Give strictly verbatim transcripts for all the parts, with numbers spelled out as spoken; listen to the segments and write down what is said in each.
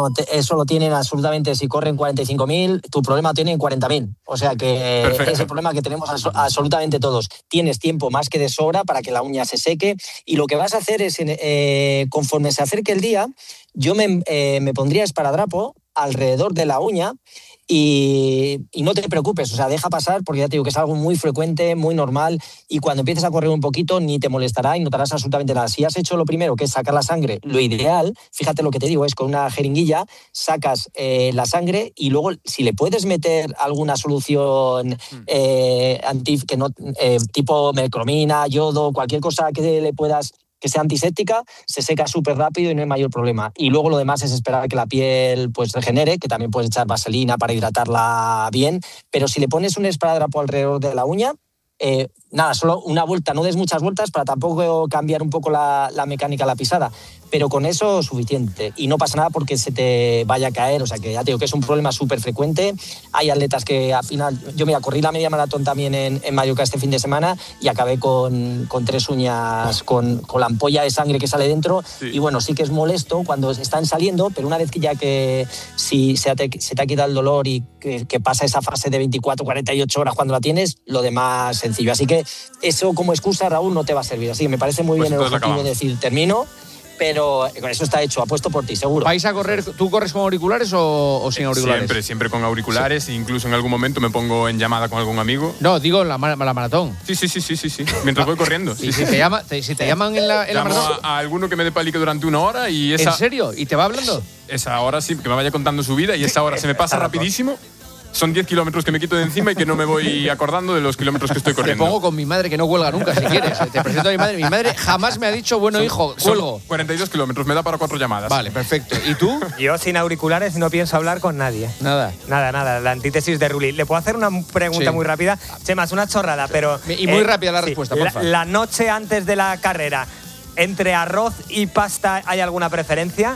te, eso lo tienen absolutamente, si corren cuarenta y cinco mil, tu problema tiene cuarenta mil. O sea que Perfecto. Es el problema que tenemos absolutamente todos. Tienes tiempo más que de sobra para que la uña se seque y lo que vas a hacer es, eh, conforme se acerque el día, yo me, eh, me pondría esparadrapo alrededor de la uña. Y, y no te preocupes, o sea, deja pasar porque ya te digo que es algo muy frecuente, muy normal y cuando empieces a correr un poquito ni te molestará y notarás absolutamente nada. Si has hecho lo primero, que es sacar la sangre, lo ideal, fíjate lo que te digo, es con una jeringuilla sacas eh, la sangre y luego si le puedes meter alguna solución eh, anti, que no, eh, tipo mercromina, yodo, cualquier cosa que le puedas... que sea antiséptica, se seca súper rápido y no hay mayor problema. Y luego lo demás es esperar que la piel pues regenere, que también puedes echar vaselina para hidratarla bien, pero si le pones un esparadrapo alrededor de la uña, eh, nada, solo una vuelta, no des muchas vueltas para tampoco cambiar un poco la, la mecánica, la pisada, pero con eso suficiente y no pasa nada porque se te vaya a caer, o sea que ya te digo que es un problema súper frecuente. Hay atletas que al final, yo mira, corrí la media maratón también en, en Mallorca este fin de semana y acabé con, con tres uñas, con, con la ampolla de sangre que sale dentro sí. Y bueno, sí que es molesto cuando están saliendo, pero una vez que ya que si se te, se te ha quitado el dolor y que, que pasa esa fase de veinticuatro, cuarenta y ocho horas cuando la tienes, lo demás sencillo. Así que eso como excusa, Raúl, no te va a servir. Así que me parece muy pues bien el objetivo de decir, termino, pero eso está hecho, apuesto por ti, seguro. ¿Vais a correr? ¿Tú corres con auriculares o, o sin auriculares? Siempre, siempre con auriculares, sí. Incluso en algún momento me pongo en llamada con algún amigo. No, digo la, la maratón. Sí, sí, sí, sí, sí, sí. Mientras voy corriendo. ¿Y sí, si, sí. Te llama, te, si te llaman en la, en la maratón? A, a alguno que me dé palique durante una hora y esa... ¿En serio? ¿Y te va hablando? Esa hora sí, que me vaya contando su vida y esa hora se me pasa rapidísimo. Son diez kilómetros que me quito de encima y que no me voy acordando de los kilómetros que estoy corriendo. Te pongo con mi madre, que no cuelga nunca, si quieres. Te presento a mi madre. Mi madre jamás me ha dicho, bueno, son, hijo, cuelgo. Son cuarenta y dos kilómetros, me da para cuatro llamadas. Vale, perfecto. ¿Y tú? Yo sin auriculares no pienso hablar con nadie. Nada. Nada, nada. La antítesis de Rulli. ¿Le puedo hacer una pregunta sí. muy rápida? Chema, es una chorrada, pero... Y muy eh, rápida la sí, respuesta, por favor. La, la noche antes de la carrera, ¿entre arroz y pasta hay alguna preferencia?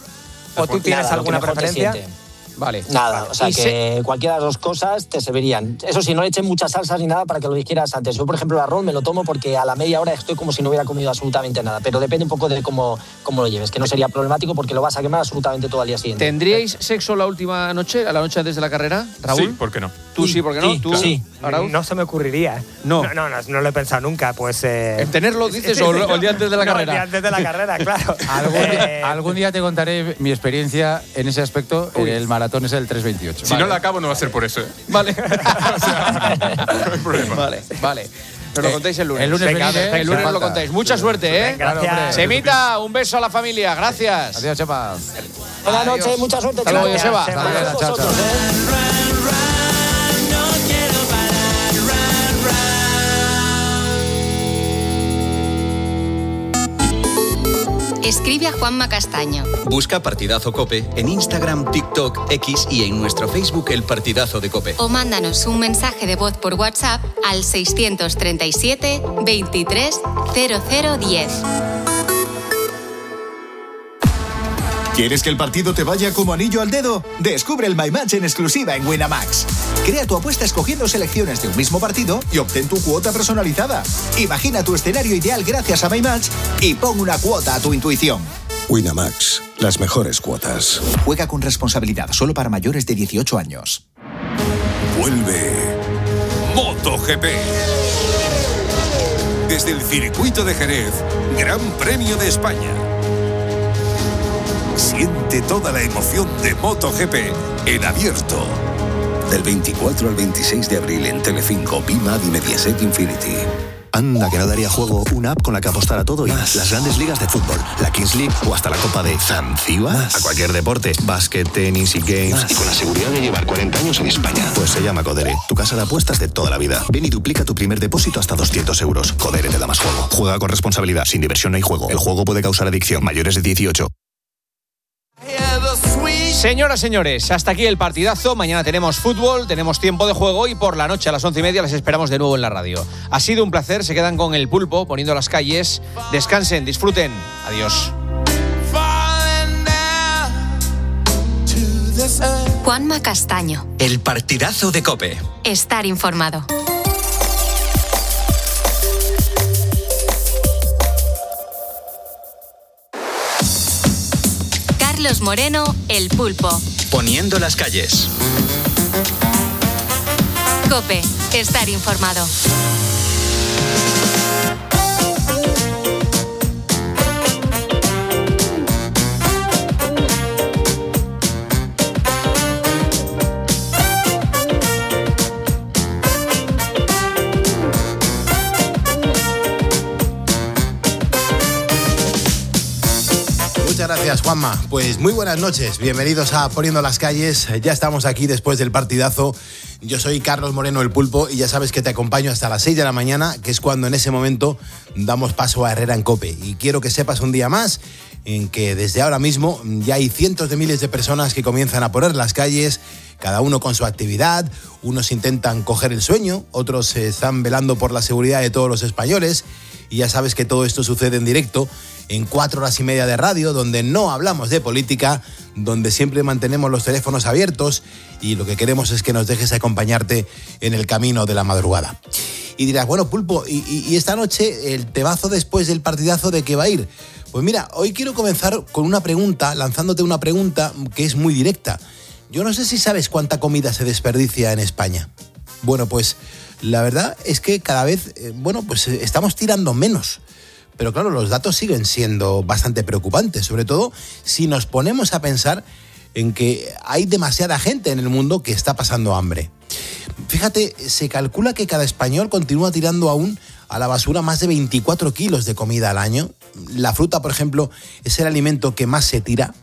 ¿O tú tienes nada, alguna preferencia? Vale. Nada, o sea y que se... cualquiera de las dos cosas te servirían. Eso sí, no le echen muchas salsas ni nada para que lo dijeras antes. Yo, por ejemplo, el arroz me lo tomo porque a la media hora estoy como si no hubiera comido absolutamente nada. Pero depende un poco de cómo, cómo lo lleves, que no sería problemático porque lo vas a quemar absolutamente todo al día siguiente. ¿Tendríais sexo la última noche, a la noche antes de la carrera, Raúl? Sí, ¿por qué no? Tú sí, sí ¿por qué no? Sí, ¿Tú? Claro. Sí. No se me ocurriría. No. No, no, no, no lo he pensado nunca. Pues. Eh... ¿En tenerlo dices o, o el día antes de la no, carrera? El día antes de la carrera, claro. algún, eh... algún día te contaré mi experiencia en ese aspecto. Uy. El maratón es el tres veintiocho. Si vale. no la acabo, no va a ser por eso. ¿eh? Vale. O sea, no hay problema. Vale, vale. Pero lo contáis el lunes. El lunes, Venga, venid, ¿eh? el lunes lo contáis. Mucha suerte, ¿eh? Gracias. Semita, un beso a la familia. Gracias. Adiós, Chema. Buenas noches, mucha suerte. Hasta luego, Joseba. Hasta luego, chao, chao. Escribe a Juanma Castaño. Busca Partidazo COPE en Instagram, TikTok, X y en nuestro Facebook El Partidazo de COPE. O mándanos un mensaje de voz por WhatsApp al seiscientos treinta y siete, veintitrés, cero cero diez. ¿Quieres que el partido te vaya como anillo al dedo? Descubre el My Match en exclusiva en Winamax. Crea tu apuesta escogiendo selecciones de un mismo partido y obtén tu cuota personalizada. Imagina tu escenario ideal gracias a My Match y pon una cuota a tu intuición. Winamax, las mejores cuotas. Juega con responsabilidad, solo para mayores de dieciocho años. Vuelve MotoGP. Desde el circuito de Jerez, Gran Premio de España. Siente toda la emoción de MotoGP en abierto. Del veinticuatro al veintiséis de abril en Telecinco, Bimad y Mediaset Infinity. Anda, que no daría juego una app con la que apostar a todo y más. Las grandes ligas de fútbol, la Kings League o hasta la Copa de Zanzíbar. A cualquier deporte, básquet, tenis y games. Más. Y con la seguridad de llevar cuarenta años en España. Pues se llama Codere, tu casa de apuestas de toda la vida. Ven y duplica tu primer depósito hasta doscientos euros. Codere te da más juego. Juega con responsabilidad, sin diversión no hay juego. El juego puede causar adicción. Mayores de dieciocho. Señoras, señores, hasta aquí el partidazo. Mañana tenemos fútbol, tenemos tiempo de juego y por la noche a las once y media les esperamos de nuevo en la radio. Ha sido un placer, se quedan con el pulpo poniendo las calles. Descansen, disfruten. Adiós. Juanma Castaño. El partidazo de COPE. Estar informado. Carlos Moreno, El Pulpo. Poniendo las calles. COPE, estar informado. Muchas gracias, Juanma. Pues muy buenas noches, bienvenidos a Poniendo las calles. Ya estamos aquí después del partidazo. Yo soy Carlos Moreno, El Pulpo, y ya sabes que te acompaño hasta las seis de la mañana, que es cuando en ese momento damos paso a Herrera en COPE. Y quiero que sepas un día más en que desde ahora mismo ya hay cientos de miles de personas que comienzan a poner las calles, cada uno con su actividad. Unos intentan coger el sueño, otros están velando por la seguridad de todos los españoles. Y ya sabes que todo esto sucede en directo, en cuatro horas y media de radio, donde no hablamos de política, donde siempre mantenemos los teléfonos abiertos y lo que queremos es que nos dejes acompañarte en el camino de la madrugada. Y dirás, bueno, Pulpo, ¿y, y, y esta noche el tebazo después del partidazo de qué va a ir? Pues mira, hoy quiero comenzar con una pregunta, lanzándote una pregunta que es muy directa. Yo no sé si sabes cuánta comida se desperdicia en España. Bueno, pues la verdad es que cada vez, eh, bueno, pues eh, estamos tirando menos. Pero claro, los datos siguen siendo bastante preocupantes, sobre todo si nos ponemos a pensar en que hay demasiada gente en el mundo que está pasando hambre. Fíjate, se calcula que cada español continúa tirando aún a la basura más de veinticuatro kilos de comida al año. La fruta, por ejemplo, es el alimento que más se tira.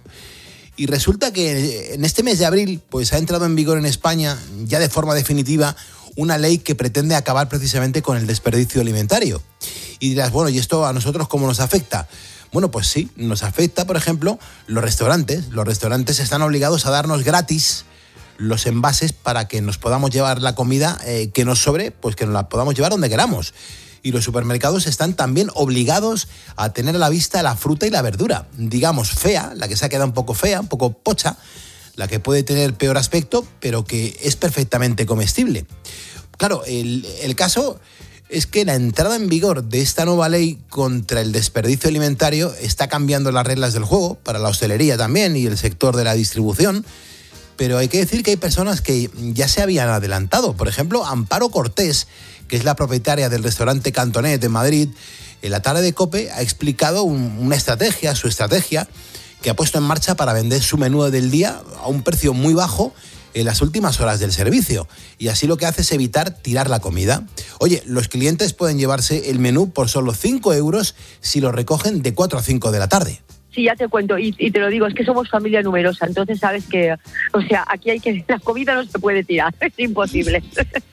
Y resulta que en este mes de abril pues ha entrado en vigor en España, ya de forma definitiva, una ley que pretende acabar precisamente con el desperdicio alimentario. Y dirás, bueno, ¿y esto a nosotros cómo nos afecta? Bueno, pues sí, nos afecta, por ejemplo, los restaurantes. Los restaurantes están obligados a darnos gratis los envases para que nos podamos llevar la comida eh, que nos sobre, pues que nos la podamos llevar donde queramos. Y los supermercados están también obligados a tener a la vista la fruta y la verdura. Digamos, fea, la que se ha quedado un poco fea, un poco pocha, la que puede tener peor aspecto, pero que es perfectamente comestible. Claro, el, el caso es que la entrada en vigor de esta nueva ley contra el desperdicio alimentario está cambiando las reglas del juego, para la hostelería también y el sector de la distribución, pero hay que decir que hay personas que ya se habían adelantado. Por ejemplo, Amparo Cortés, que es la propietaria del restaurante Cantonet de Madrid, en la tarde de COPE ha explicado un, una estrategia, su estrategia, que ha puesto en marcha para vender su menú del día a un precio muy bajo en las últimas horas del servicio. Y así lo que hace es evitar tirar la comida. Oye, los clientes pueden llevarse el menú por solo cinco euros si lo recogen de cuatro a cinco de la tarde. Sí, ya te cuento, y, y te lo digo, es que somos familia numerosa, entonces sabes que, o sea, aquí hay que, la comida no se puede tirar, es imposible.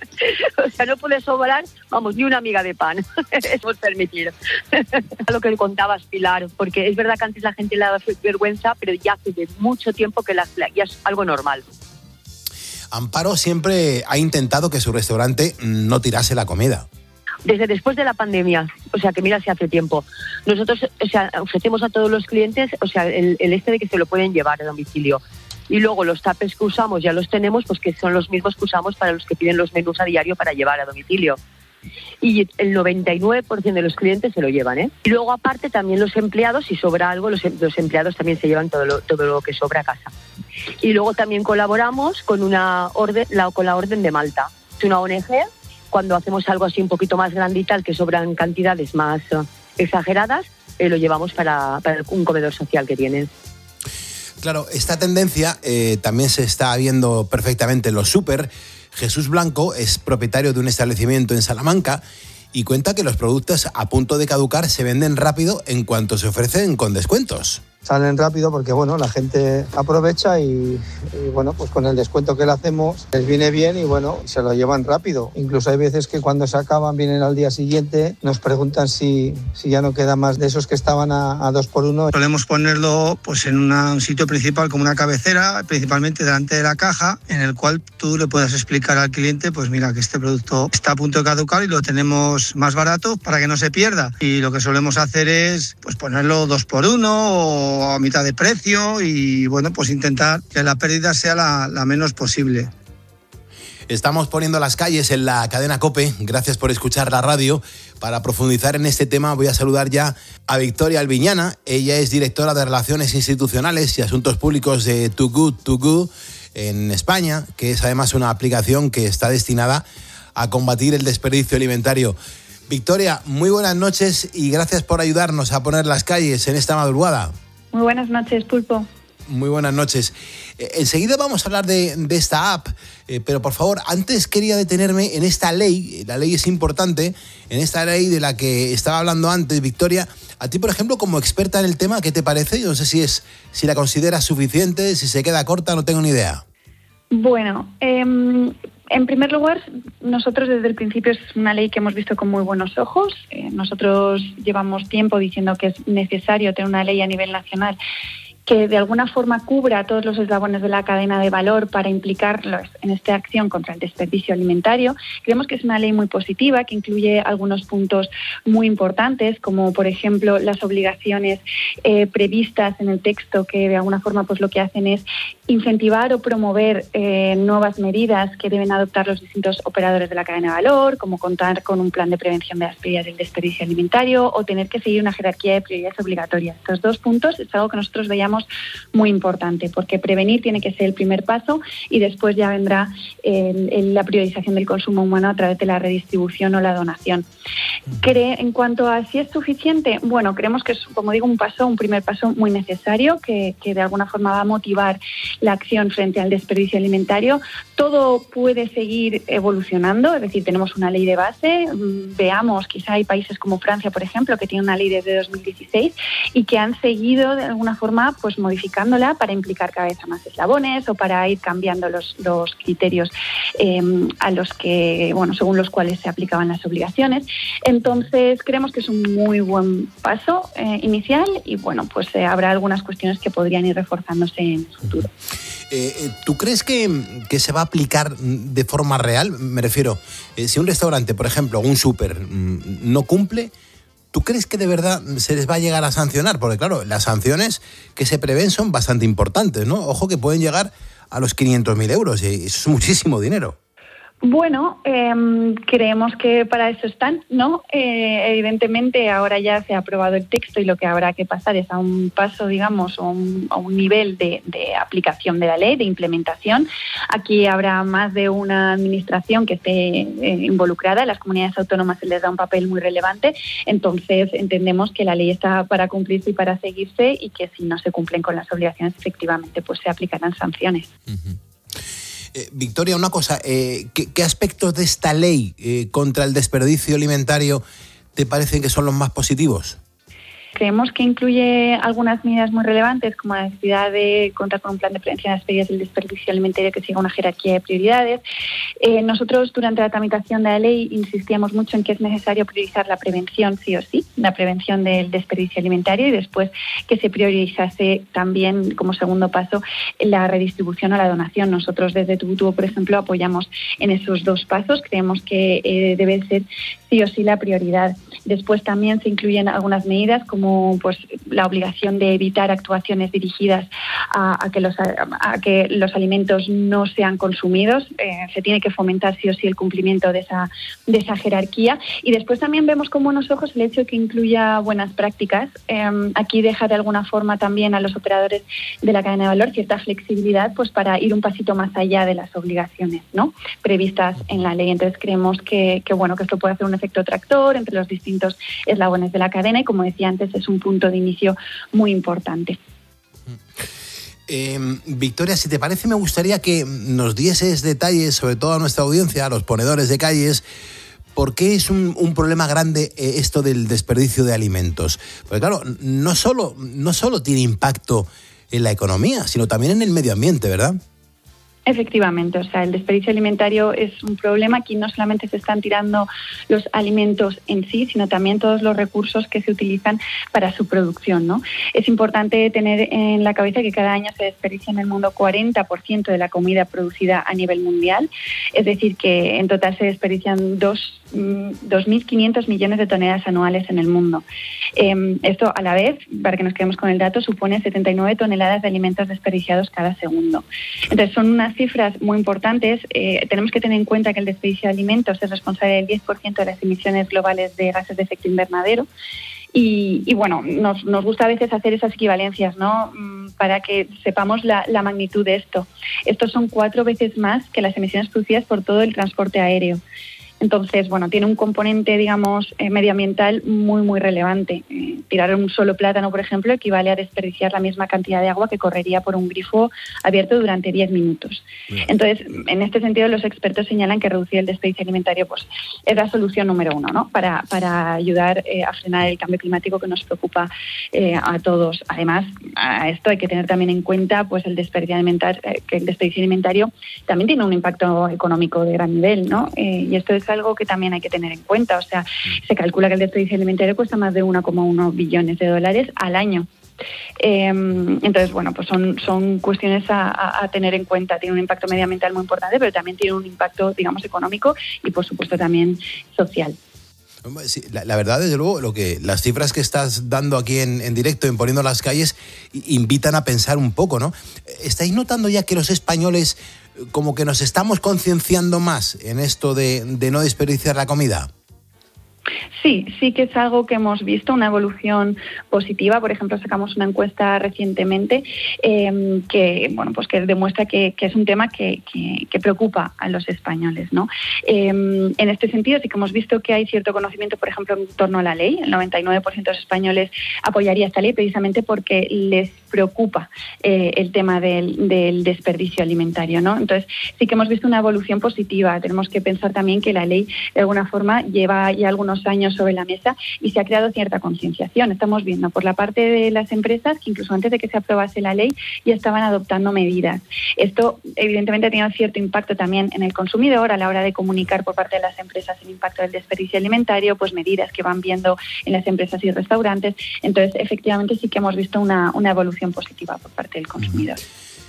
O sea, no puede sobrar, vamos, ni una miga de pan, eso es permitir. A lo que contabas, Pilar, porque es verdad que antes la gente le daba vergüenza, pero ya hace de mucho tiempo que la, ya es algo normal. Amparo siempre ha intentado que su restaurante no tirase la comida. Desde después de la pandemia, o sea, que mira si hace tiempo. Nosotros, o sea, ofrecemos a todos los clientes, o sea, el, el este de que se lo pueden llevar a domicilio. Y luego los tuppers que usamos ya los tenemos, pues que son los mismos que usamos para los que piden los menús a diario para llevar a domicilio. Y el noventa y nueve por ciento de los clientes se lo llevan, ¿eh? Y luego aparte también los empleados, si sobra algo, los, los empleados también se llevan todo lo, todo lo que sobra a casa. Y luego también colaboramos con, una orden, la, con la Orden de Malta. Es una O N G. Cuando hacemos algo así un poquito más grande y tal, que sobran cantidades más uh, exageradas, eh, lo llevamos para, para un comedor social que tienen. Claro, esta tendencia eh, también se está viendo perfectamente en los súper. Jesús Blanco es propietario de un establecimiento en Salamanca y cuenta que los productos a punto de caducar se venden rápido en cuanto se ofrecen con descuentos. Salen rápido porque bueno, la gente aprovecha y, y bueno, pues con el descuento que le hacemos les viene bien y bueno, se lo llevan rápido. Incluso hay veces que cuando se acaban vienen al día siguiente, nos preguntan si, si ya no queda más de esos que estaban a, a dos por uno. Solemos ponerlo pues en una, un sitio principal como una cabecera, principalmente delante de la caja, en el cual tú le puedas explicar al cliente, pues mira que este producto está a punto de caducar y lo tenemos más barato para que no se pierda. Y lo que solemos hacer es pues ponerlo dos por uno o a mitad de precio y bueno, pues intentar que la pérdida sea la, la menos posible. Estamos poniendo las calles en la cadena COPE. Gracias por escuchar la radio. Para profundizar en este tema voy a saludar ya a Victoria Albiñana. Ella es directora de Relaciones Institucionales y Asuntos Públicos de Too Good To Go en España, que es además una aplicación que está destinada a combatir el desperdicio alimentario. Victoria, muy buenas noches y gracias por ayudarnos a poner las calles en esta madrugada. Muy buenas noches, Pulpo. Muy buenas noches. Eh, enseguida vamos a hablar de, de esta app, eh, pero por favor, antes quería detenerme en esta ley. La ley es importante, en esta ley de la que estaba hablando antes, Victoria. A ti, por ejemplo, como experta en el tema, ¿qué te parece? Yo no sé si es si la consideras suficiente, si se queda corta, no tengo ni idea. Bueno, eh, en primer lugar, nosotros desde el principio es una ley que hemos visto con muy buenos ojos. Eh, nosotros llevamos tiempo diciendo que es necesario tener una ley a nivel nacional que de alguna forma cubra todos los eslabones de la cadena de valor para implicarlos en esta acción contra el desperdicio alimentario. Creemos que es una ley muy positiva, que incluye algunos puntos muy importantes, como por ejemplo las obligaciones eh, previstas en el texto, que de alguna forma pues lo que hacen es incentivar o promover eh, nuevas medidas que deben adoptar los distintos operadores de la cadena de valor, como contar con un plan de prevención de las pérdidas del desperdicio alimentario o tener que seguir una jerarquía de prioridades obligatorias. Estos dos puntos es algo que nosotros veíamos muy importante, porque prevenir tiene que ser el primer paso y después ya vendrá el, el, la priorización del consumo humano a través de la redistribución o la donación. Cree, en cuanto a si es suficiente, bueno, creemos que es, como digo, un paso, un primer paso muy necesario que, que de alguna forma va a motivar la acción frente al desperdicio alimentario. Todo puede seguir evolucionando, es decir, tenemos una ley de base, veamos, quizá hay países como Francia, por ejemplo, que tiene una ley desde dos mil dieciséis y que han seguido de alguna forma pues modificándola para implicar cada vez a más eslabones o para ir cambiando los, los criterios eh, a los que, bueno, según los cuales se aplicaban las obligaciones. Entonces, creemos que es un muy buen paso eh, inicial y, bueno, pues eh, habrá algunas cuestiones que podrían ir reforzándose en el futuro. Eh, ¿Tú crees que, que se va a aplicar de forma real? Me refiero, eh, si un restaurante, por ejemplo, o un súper no cumple, ¿tú crees que de verdad se les va a llegar a sancionar? Porque claro, las sanciones que se prevén son bastante importantes, ¿no? Ojo que pueden llegar a los quinientos mil euros y eso es muchísimo dinero. Bueno, eh, creemos que para eso están, ¿no? Eh, evidentemente ahora ya se ha aprobado el texto y lo que habrá que pasar es a un paso, digamos, a un, a un nivel de, de aplicación de la ley, de implementación. Aquí habrá más de una administración que esté eh, involucrada, las comunidades autónomas se les da un papel muy relevante, entonces entendemos que la ley está para cumplirse y para seguirse y que si no se cumplen con las obligaciones efectivamente pues se aplicarán sanciones. Uh-huh. Eh, Victoria, una cosa, eh, ¿qué, ¿qué aspectos de esta ley eh, contra el desperdicio alimentario te parecen que son los más positivos? Creemos que incluye algunas medidas muy relevantes, como la necesidad de contar con un plan de prevención de las pérdidas del desperdicio alimentario que siga una jerarquía de prioridades. Eh, nosotros, durante la tramitación de la ley, insistíamos mucho en que es necesario priorizar la prevención, sí o sí, la prevención del desperdicio alimentario y después que se priorizase también, como segundo paso, la redistribución o la donación. Nosotros, desde Tubutubo, por ejemplo, apoyamos en esos dos pasos. Creemos que eh, debe ser sí o sí la prioridad. Después también se incluyen algunas medidas como pues la obligación de evitar actuaciones dirigidas a, a, que, los, a, a que los alimentos no sean consumidos. Eh, se tiene que fomentar sí o sí el cumplimiento de esa, de esa jerarquía. Y después también vemos con buenos ojos el hecho de que incluya buenas prácticas. Eh, aquí deja de alguna forma también a los operadores de la cadena de valor cierta flexibilidad pues para ir un pasito más allá de las obligaciones, ¿no?, previstas en la ley. Entonces creemos que, que, bueno, que esto puede hacer un efecto tractor entre los distintos eslabones de la cadena y, como decía antes, es un punto de inicio muy importante. Eh, Victoria, si te parece, me gustaría que nos dieses detalles, sobre todo a nuestra audiencia, a los ponedores de calles, por qué es un, un problema grande eh, esto del desperdicio de alimentos. Porque claro, no solo, no solo tiene impacto en la economía, sino también en el medio ambiente, ¿verdad? Efectivamente, o sea, el desperdicio alimentario es un problema. Aquí no solamente se están tirando los alimentos en sí, sino también todos los recursos que se utilizan para su producción, ¿no? Es importante tener en la cabeza que cada año se desperdicia en el mundo cuarenta por ciento de la comida producida a nivel mundial, es decir, que en total se desperdician dos mil quinientos millones de toneladas anuales en el mundo. Eh, esto, a la vez, para que nos quedemos con el dato, supone setenta y nueve toneladas de alimentos desperdiciados cada segundo. Entonces, son unas cifras muy importantes. Eh, tenemos que tener en cuenta que el desperdicio de alimentos es responsable del diez por ciento de las emisiones globales de gases de efecto invernadero. Y, y bueno, nos, nos gusta a veces hacer esas equivalencias, ¿no? Para que sepamos la, la magnitud de esto. Estos son cuatro veces más que las emisiones producidas por todo el transporte aéreo. Entonces, bueno, tiene un componente, digamos, eh, medioambiental muy, muy relevante. Eh, tirar un solo plátano, por ejemplo, equivale a desperdiciar la misma cantidad de agua que correría por un grifo abierto durante diez minutos. Entonces, en este sentido, los expertos señalan que reducir el desperdicio alimentario pues, es la solución número uno, ¿no? Para, para ayudar eh, a frenar el cambio climático que nos preocupa eh, a todos. Además, a esto hay que tener también en cuenta pues, el desperdicio alimentario, eh, que el desperdicio alimentario también tiene un impacto económico de gran nivel, ¿no? Eh, y esto es algo que también hay que tener en cuenta. O sea, se calcula que el desperdicio alimentario cuesta más de uno coma uno billones de dólares al año. Eh, entonces, bueno, pues son, son cuestiones a, a, a tener en cuenta. Tiene un impacto medioambiental muy importante, pero también tiene un impacto, digamos, económico y, por supuesto, también social. Sí, la, la verdad, desde luego, lo que las cifras que estás dando aquí en, en directo, en Poniendo las Calles, invitan a pensar un poco, ¿no? ¿Estáis notando ya que los españoles como que nos estamos concienciando más en esto de, de no desperdiciar la comida? Sí, sí que es algo que hemos visto, una evolución positiva. Por ejemplo, sacamos una encuesta recientemente eh, que, bueno, pues que demuestra que, que es un tema que, que, que preocupa a los españoles, ¿no? Eh, en este sentido, sí que hemos visto que hay cierto conocimiento, por ejemplo, en torno a la ley. El noventa y nueve por ciento de los españoles apoyaría esta ley precisamente porque les preocupa eh, el tema del, del desperdicio alimentario, ¿no? Entonces, sí que hemos visto una evolución positiva. Tenemos que pensar también que la ley, de alguna forma, lleva ya algunos años sobre la mesa y se ha creado cierta concienciación. Estamos viendo por la parte de las empresas que incluso antes de que se aprobase la ley ya estaban adoptando medidas. Esto evidentemente ha tenido cierto impacto también en el consumidor a la hora de comunicar por parte de las empresas el impacto del desperdicio alimentario, pues medidas que van viendo en las empresas y restaurantes. Entonces, efectivamente sí que hemos visto una, una evolución positiva por parte del consumidor.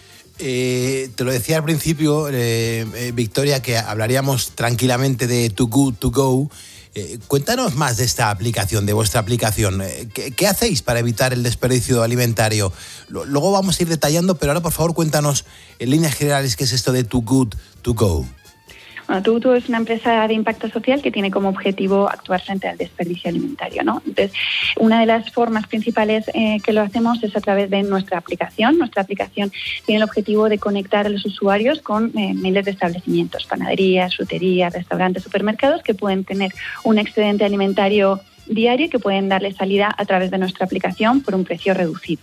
Eh, te lo decía al principio, eh, eh, Victoria, que hablaríamos tranquilamente de Too Good To Go. Eh, cuéntanos más de esta aplicación, de vuestra aplicación. Eh, ¿qué, ¿Qué hacéis para evitar el desperdicio alimentario? Lo, luego vamos a ir detallando, pero ahora por favor cuéntanos en líneas generales qué es esto de Too Good To Go. Bueno, Too Good To Go es una empresa de impacto social que tiene como objetivo actuar frente al desperdicio alimentario, ¿no? Entonces, una de las formas principales eh, que lo hacemos es a través de nuestra aplicación. Nuestra aplicación tiene el objetivo de conectar a los usuarios con eh, miles de establecimientos, panaderías, fruterías, restaurantes, supermercados que pueden tener un excedente alimentario diario y que pueden darle salida a través de nuestra aplicación por un precio reducido.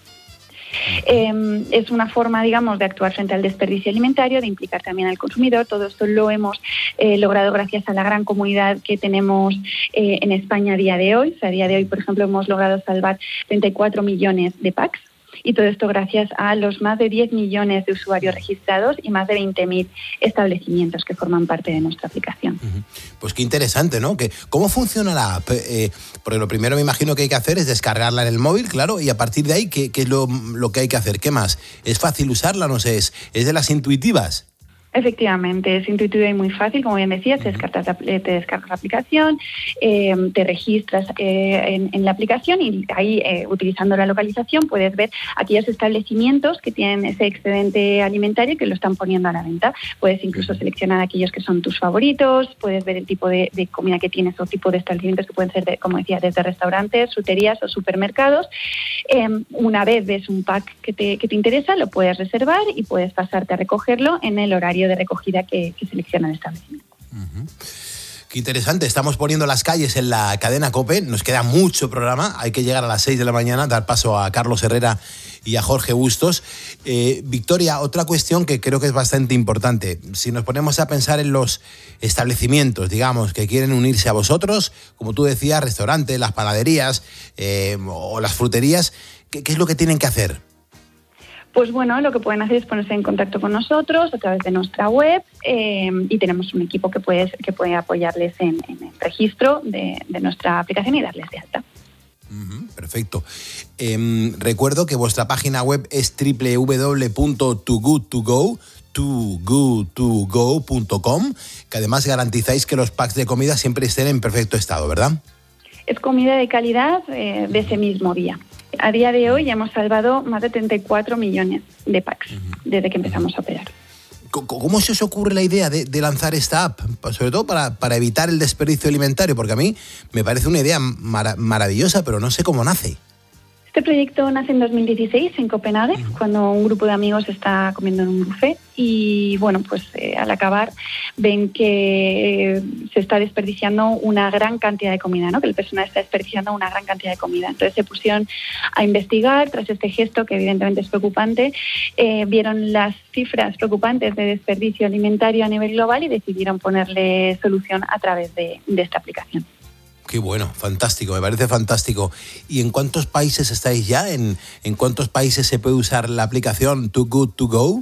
Eh, es una forma, digamos, de actuar frente al desperdicio alimentario, de implicar también al consumidor. Todo esto lo hemos eh, logrado gracias a la gran comunidad que tenemos eh, en España a día de hoy. O sea, a día de hoy, por ejemplo, hemos logrado salvar treinta y cuatro millones de packs. Y todo esto gracias a los más de diez millones de usuarios registrados y más de veinte mil establecimientos que forman parte de nuestra aplicación. Pues qué interesante, ¿no? Que, ¿cómo funciona la app? Eh, porque lo primero me imagino que hay que hacer es descargarla en el móvil, claro, y a partir de ahí, ¿qué, qué es lo, lo que hay que hacer? ¿Qué más? ¿Es fácil usarla? No sé, ¿es, es de las intuitivas? Efectivamente, es intuitiva y muy fácil, como bien decías, te descargas la, te descargas la aplicación, eh, te registras eh, en, en la aplicación y ahí, eh, utilizando la localización, puedes ver aquellos establecimientos que tienen ese excedente alimentario que lo están poniendo a la venta. Puedes incluso seleccionar aquellos que son tus favoritos, puedes ver el tipo de, de comida que tienes o tipo de establecimientos que pueden ser, de, como decía, desde restaurantes, fruterías o supermercados. Eh, una vez ves un pack que te, que te interesa, lo puedes reservar y puedes pasarte a recogerlo en el horario de recogida que, que selecciona el establecimiento. Uh-huh. Qué interesante, estamos poniendo las calles en la cadena COPE, nos queda mucho programa, hay que llegar a las seis de la mañana, dar paso a Carlos Herrera y a Jorge Bustos. Eh, Victoria, otra cuestión que creo que es bastante importante, si nos ponemos a pensar en los establecimientos, digamos, que quieren unirse a vosotros, como tú decías, restaurantes, las panaderías eh, o las fruterías, ¿qué, qué es lo que tienen que hacer? Pues bueno, lo que pueden hacer es ponerse en contacto con nosotros a través de nuestra web eh, y tenemos un equipo que puede, que puede apoyarles en, en el registro de, de nuestra aplicación y darles de alta. Uh-huh, perfecto. Eh, recuerdo que vuestra página web es doble u doble u doble u punto too good to go, too good to go punto com, que además garantizáis que los packs de comida siempre estén en perfecto estado, ¿verdad? Es comida de calidad eh, de ese mismo día. A día de hoy ya hemos salvado más de treinta y cuatro millones de packs uh-huh. desde que empezamos a operar. ¿Cómo se os ocurre la idea de, de lanzar esta app? Sobre todo para, para evitar el desperdicio alimentario, porque a mí me parece una idea mar- maravillosa, pero no sé cómo nace. Este proyecto nace en dos mil dieciséis en Copenhague, cuando un grupo de amigos está comiendo en un buffet y, bueno, pues eh, al acabar ven que eh, se está desperdiciando una gran cantidad de comida, ¿no? Que el personal está desperdiciando una gran cantidad de comida. Entonces se pusieron a investigar tras este gesto, que evidentemente es preocupante, eh, vieron las cifras preocupantes de desperdicio alimentario a nivel global y decidieron ponerle solución a través de, de esta aplicación. Qué bueno, fantástico, me parece fantástico. ¿Y en cuántos países estáis ya? ¿En, en cuántos países se puede usar la aplicación Too Good To Go?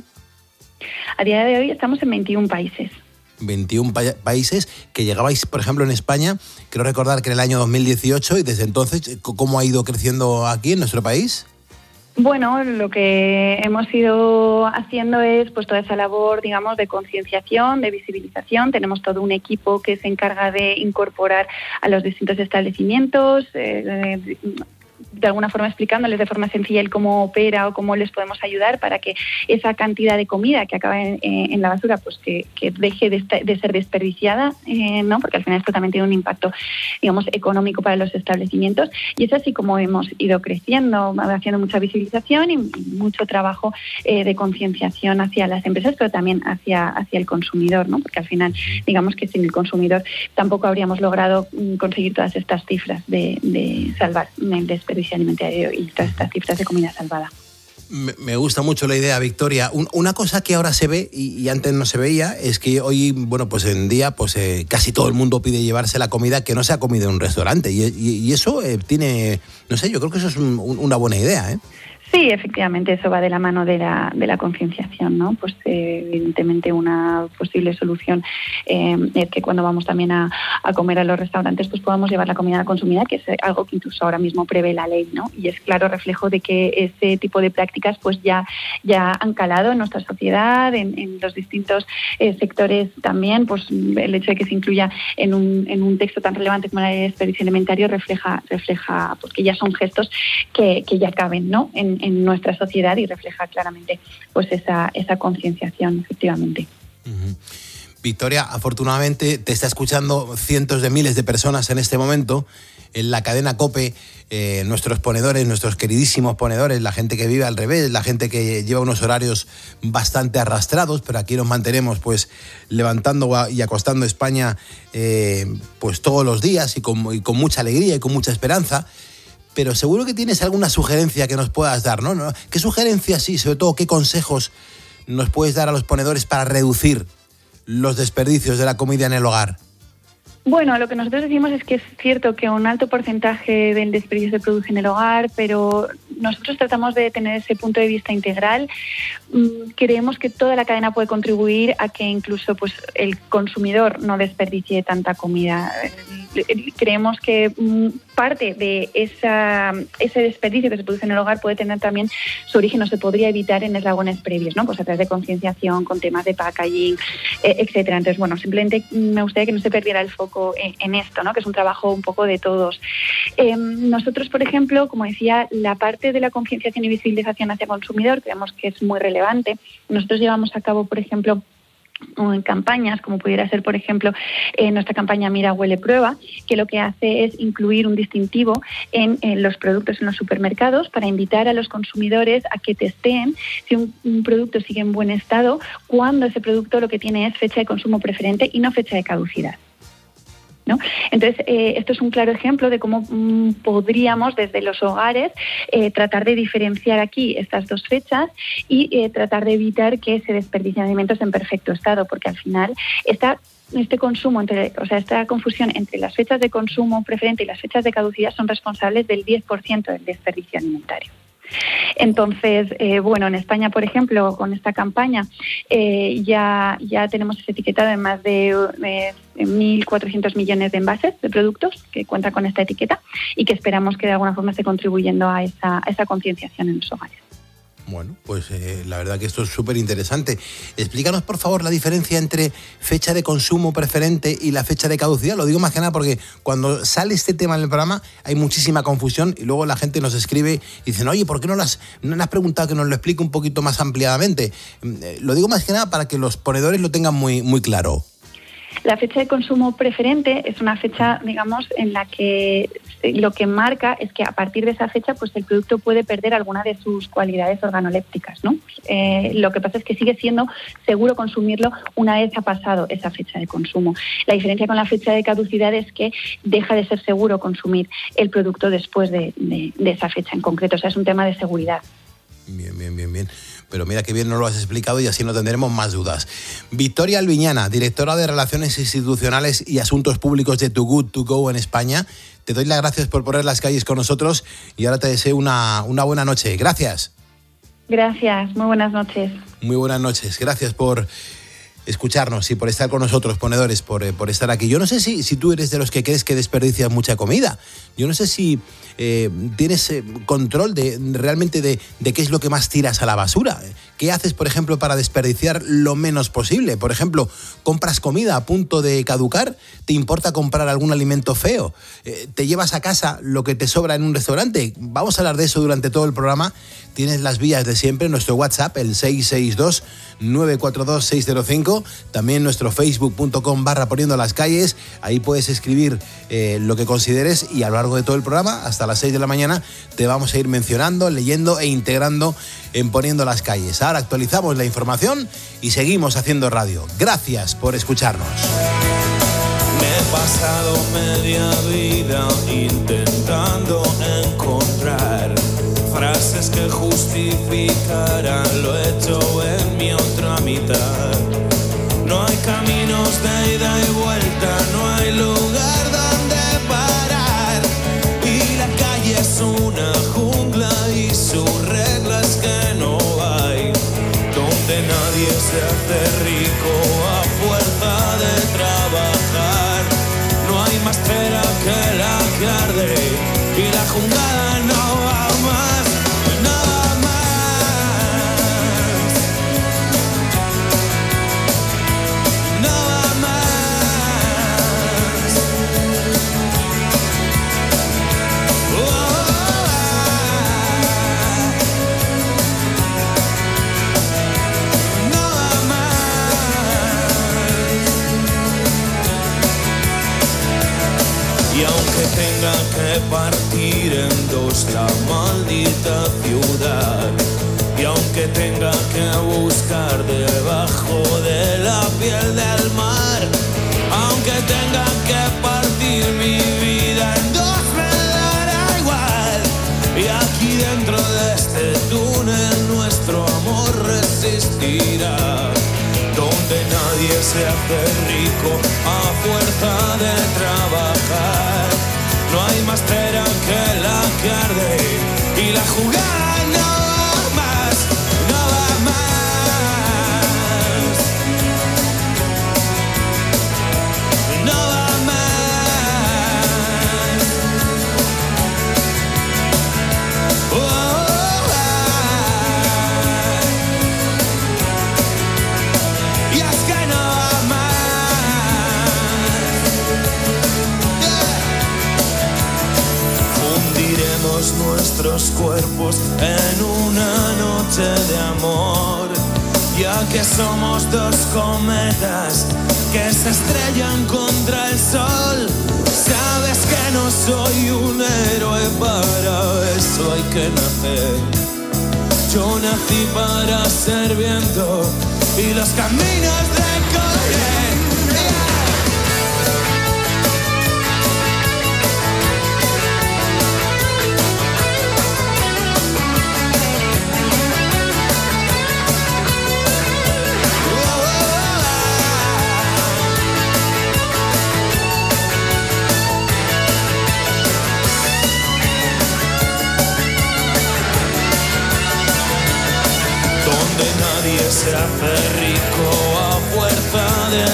A día de hoy estamos en veintiún países. veintiún pa- países, que llegabais, por ejemplo, en España, creo recordar que en el año dos mil dieciocho, y desde entonces, ¿cómo ha ido creciendo aquí en nuestro país? Bueno, lo que hemos ido haciendo es pues toda esa labor, digamos, de concienciación, de visibilización. Tenemos todo un equipo que se encarga de incorporar a los distintos establecimientos, eh, de, de alguna forma explicándoles de forma sencilla el cómo opera o cómo les podemos ayudar para que esa cantidad de comida que acaba en, en la basura pues que, que deje de, esta, de ser desperdiciada, eh, ¿no? Porque al final esto también tiene un impacto, digamos, económico para los establecimientos, y es así como hemos ido creciendo, haciendo mucha visibilización y, y mucho trabajo eh, de concienciación hacia las empresas, pero también hacia, hacia el consumidor, ¿no? Porque al final, digamos que sin el consumidor tampoco habríamos logrado conseguir todas estas cifras de, de salvar el desperdicio alimentario y todas estas cifras de comida salvada. Me, me gusta mucho la idea, Victoria. Un, una cosa que ahora se ve y, y antes no se veía es que hoy, bueno, pues en día pues eh, casi todo el mundo pide llevarse la comida que no se ha comido en un restaurante y, y, y eso eh, tiene, no sé, yo creo que eso es un, un, una buena idea, ¿eh? Sí, efectivamente, eso va de la mano de la, de la concienciación, ¿no? Pues eh, evidentemente una posible solución eh, es que cuando vamos también a, a comer a los restaurantes pues podamos llevar la comida consumida, que es algo que incluso ahora mismo prevé la ley, ¿no? Y es claro reflejo de que ese tipo de prácticas pues ya, ya han calado en nuestra sociedad, en, en los distintos eh, sectores también, pues el hecho de que se incluya en un, en un texto tan relevante como la ley de desperdicio alimentario refleja, refleja pues que ya son gestos que, que ya caben, ¿no? En, en nuestra sociedad y refleja claramente pues esa, esa concienciación, efectivamente. Uh-huh. Victoria, afortunadamente te está escuchando cientos de miles de personas en este momento en la cadena COPE, eh, nuestros ponedores, nuestros queridísimos ponedores, la gente que vive al revés, la gente que lleva unos horarios bastante arrastrados, pero aquí nos mantenemos pues levantando y acostando España eh, pues todos los días y con, y con mucha alegría y con mucha esperanza. Pero seguro que tienes alguna sugerencia que nos puedas dar, ¿no? ¿Qué sugerencias, sí, sobre todo qué consejos nos puedes dar a los ponedores para reducir los desperdicios de la comida en el hogar? Bueno, lo que nosotros decimos es que es cierto que un alto porcentaje del desperdicio se produce en el hogar, pero nosotros tratamos de tener ese punto de vista integral. Creemos que toda la cadena puede contribuir a que incluso pues, el consumidor no desperdicie tanta comida. Creemos que parte de esa, ese desperdicio que se produce en el hogar puede tener también su origen o se podría evitar en eslabones previos, ¿no? Pues a través de concienciación, con temas de packaging, eh, etcétera. Entonces, bueno, simplemente me gustaría que no se perdiera el foco en, en esto, ¿no? Que es un trabajo un poco de todos. Eh, nosotros, por ejemplo, como decía, la parte de la concienciación y visibilización hacia el consumidor creemos que es muy relevante. Nosotros llevamos a cabo, por ejemplo, en campañas, como pudiera ser, por ejemplo, eh, nuestra campaña Mira, Huele, Prueba, que lo que hace es incluir un distintivo en, en los productos en los supermercados para invitar a los consumidores a que testeen si un, un producto sigue en buen estado cuando ese producto lo que tiene es fecha de consumo preferente y no fecha de caducidad, ¿no? Entonces, eh, esto es un claro ejemplo de cómo mm, podríamos desde los hogares eh, tratar de diferenciar aquí estas dos fechas y eh, tratar de evitar que se desperdicien alimentos en perfecto estado, porque al final esta este consumo, entre, o sea, esta confusión entre las fechas de consumo preferente y las fechas de caducidad son responsables del diez por ciento del desperdicio alimentario. Entonces, eh, bueno, en España, por ejemplo, con esta campaña eh, ya, ya tenemos ese etiquetado en más de eh, mil cuatrocientos millones de envases de productos que cuenta con esta etiqueta y que esperamos que de alguna forma esté contribuyendo a esa, a esa concienciación en los hogares. Bueno, pues eh, la verdad que esto es súper interesante. Explícanos, por favor, la diferencia entre fecha de consumo preferente y la fecha de caducidad. Lo digo más que nada porque cuando sale este tema en el programa hay muchísima confusión y luego la gente nos escribe y dicen, oye, ¿por qué no, las, no le has preguntado que nos lo explique un poquito más ampliadamente? Eh, lo digo más que nada para que los ponedores lo tengan muy, muy claro. La fecha de consumo preferente es una fecha, digamos, en la que lo que marca es que a partir de esa fecha pues el producto puede perder alguna de sus cualidades organolépticas, ¿no? Eh, lo que pasa es que sigue siendo seguro consumirlo una vez ha pasado esa fecha de consumo. La diferencia con la fecha de caducidad es que deja de ser seguro consumir el producto después de, de, de esa fecha en concreto. O sea, es un tema de seguridad. Bien, bien, bien, bien. Pero mira qué bien nos lo has explicado y así no tendremos más dudas. Victoria Albiñana, directora de Relaciones Institucionales y Asuntos Públicos de Too Good To Go en España. Te doy las gracias por poner las calles con nosotros y ahora te deseo una, una buena noche. Gracias. Gracias, muy buenas noches. Muy buenas noches. Gracias por escucharnos y por estar con nosotros, ponedores, por, por estar aquí. Yo no sé si, si tú eres de los que crees que desperdicias mucha comida. Yo no sé si eh, tienes eh, control de realmente de, de qué es lo que más tiras a la basura. ¿Qué haces, por ejemplo, para desperdiciar lo menos posible? Por ejemplo, ¿compras comida a punto de caducar? ¿Te importa comprar algún alimento feo? Eh, ¿Te llevas a casa lo que te sobra en un restaurante? Vamos a hablar de eso durante todo el programa. Tienes las vías de siempre, nuestro WhatsApp, el seis seis dos, nueve cuatro dos, seis cero cinco, también nuestro facebook punto com barra poniendo las calles, ahí puedes escribir eh, lo que consideres y a lo largo de todo el programa, hasta las seis de la mañana, te vamos a ir mencionando, leyendo e integrando en Poniendo las Calles. Ahora actualizamos la información y seguimos haciendo radio. Gracias por escucharnos. Me he pasado media vida intentando encontrar frases que justificaran lo hecho en mi otra mitad. No hay caminos de ida y vuelta, no hay lugar donde parar. Y la calle es una jungla y sus reglas que no hay. Donde nadie se hace rico a fuerza de trabajar. No hay más cera que la que arde y la jungla no va más. Y aunque tenga que partir en dos la maldita ciudad, y aunque tenga que buscar debajo de la piel del mar, aunque tenga que partir mi vida en dos me dará igual. Y aquí dentro de este túnel nuestro amor resistirá. Donde nadie se hace rico a fuerza de trabajar. No hay más cera que la que arde y la jugada no va más, no va más, no va más. Oh, oh, oh. Y es que no va más. Yeah. Fundiremos nuestros cuerpos en una noche de amor, ya que somos dos cometas que se estrellan contra el sol. Sabes que no soy un héroe, para eso hay que nacer. Yo nací para ser viento y los caminos recorrer. Nadie se hace rico a fuerza de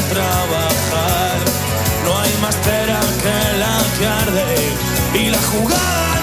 trabajar. No hay más cera que la que arde y la jugada